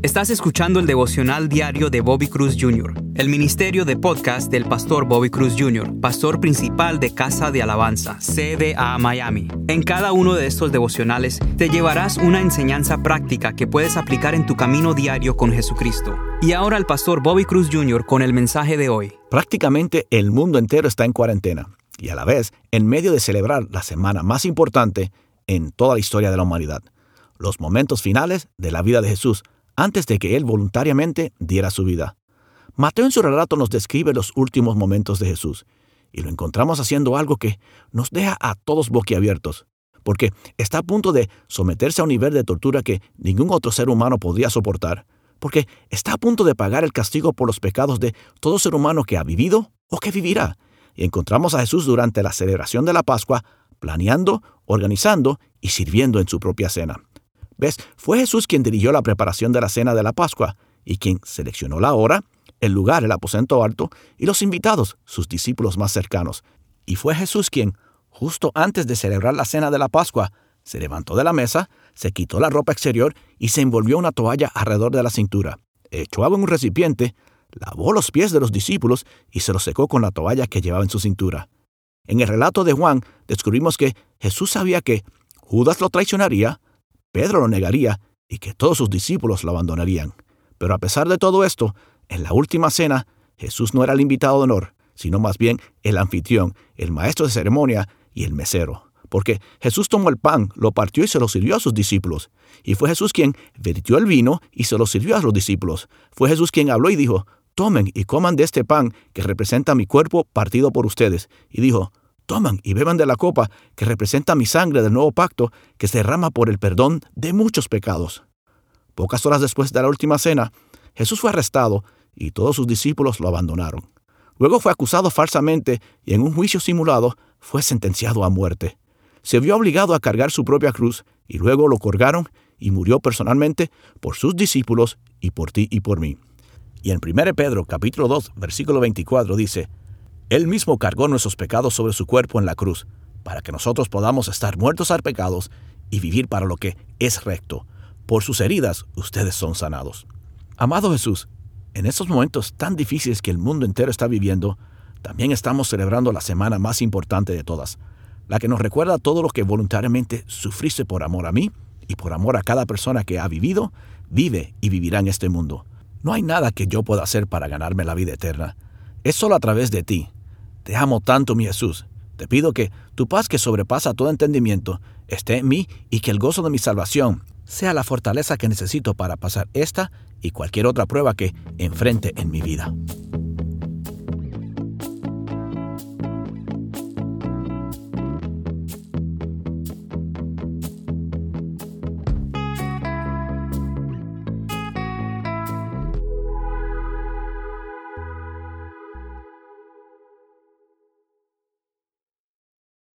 Estás escuchando el devocional diario de Bobby Cruz Jr., el ministerio de podcast del pastor Bobby Cruz Jr., pastor principal de Casa de Alabanza, CDA Miami. En cada uno de estos devocionales te llevarás una enseñanza práctica que puedes aplicar en tu camino diario con Jesucristo. Y ahora el pastor Bobby Cruz Jr. con el mensaje de hoy. Prácticamente el mundo entero está en cuarentena y a la vez en medio de celebrar la semana más importante en toda la historia de la humanidad, los momentos finales de la vida de Jesús, antes de que Él voluntariamente diera su vida. Mateo en su relato nos describe los últimos momentos de Jesús, y lo encontramos haciendo algo que nos deja a todos boquiabiertos, porque está a punto de someterse a un nivel de tortura que ningún otro ser humano podría soportar, porque está a punto de pagar el castigo por los pecados de todo ser humano que ha vivido o que vivirá. Y encontramos a Jesús durante la celebración de la Pascua, planeando, organizando y sirviendo en su propia cena. ¿Ves? Fue Jesús quien dirigió la preparación de la cena de la Pascua y quien seleccionó la hora, el lugar, el aposento alto y los invitados, sus discípulos más cercanos. Y fue Jesús quien, justo antes de celebrar la cena de la Pascua, se levantó de la mesa, se quitó la ropa exterior y se envolvió una toalla alrededor de la cintura. Echó agua en un recipiente, lavó los pies de los discípulos y se los secó con la toalla que llevaba en su cintura. En el relato de Juan descubrimos que Jesús sabía que Judas lo traicionaría, Pedro lo negaría y que todos sus discípulos lo abandonarían. Pero a pesar de todo esto, en la última cena, Jesús no era el invitado de honor, sino más bien el anfitrión, el maestro de ceremonia y el mesero. Porque Jesús tomó el pan, lo partió y se lo sirvió a sus discípulos. Y fue Jesús quien vertió el vino y se lo sirvió a los discípulos. Fue Jesús quien habló y dijo: «Tomen y coman de este pan que representa mi cuerpo partido por ustedes». Y dijo: «Toman y beban de la copa que representa mi sangre del nuevo pacto que se derrama por el perdón de muchos pecados». Pocas horas después de la última cena, Jesús fue arrestado y todos sus discípulos lo abandonaron. Luego fue acusado falsamente y en un juicio simulado fue sentenciado a muerte. Se vio obligado a cargar su propia cruz y luego lo colgaron y murió personalmente por sus discípulos y por ti y por mí. Y en 1 Pedro capítulo 2, versículo 24 dice: «Él mismo cargó nuestros pecados sobre su cuerpo en la cruz, para que nosotros podamos estar muertos a pecados y vivir para lo que es recto. Por sus heridas ustedes son sanados». Amado Jesús, en estos momentos tan difíciles que el mundo entero está viviendo, también estamos celebrando la semana más importante de todas, la que nos recuerda todo lo que voluntariamente sufriste por amor a mí y por amor a cada persona que ha vivido, vive y vivirá en este mundo. No hay nada que yo pueda hacer para ganarme la vida eterna. Es solo a través de ti. Te amo tanto, mi Jesús. Te pido que tu paz que sobrepasa todo entendimiento esté en mí y que el gozo de mi salvación sea la fortaleza que necesito para pasar esta y cualquier otra prueba que enfrente en mi vida.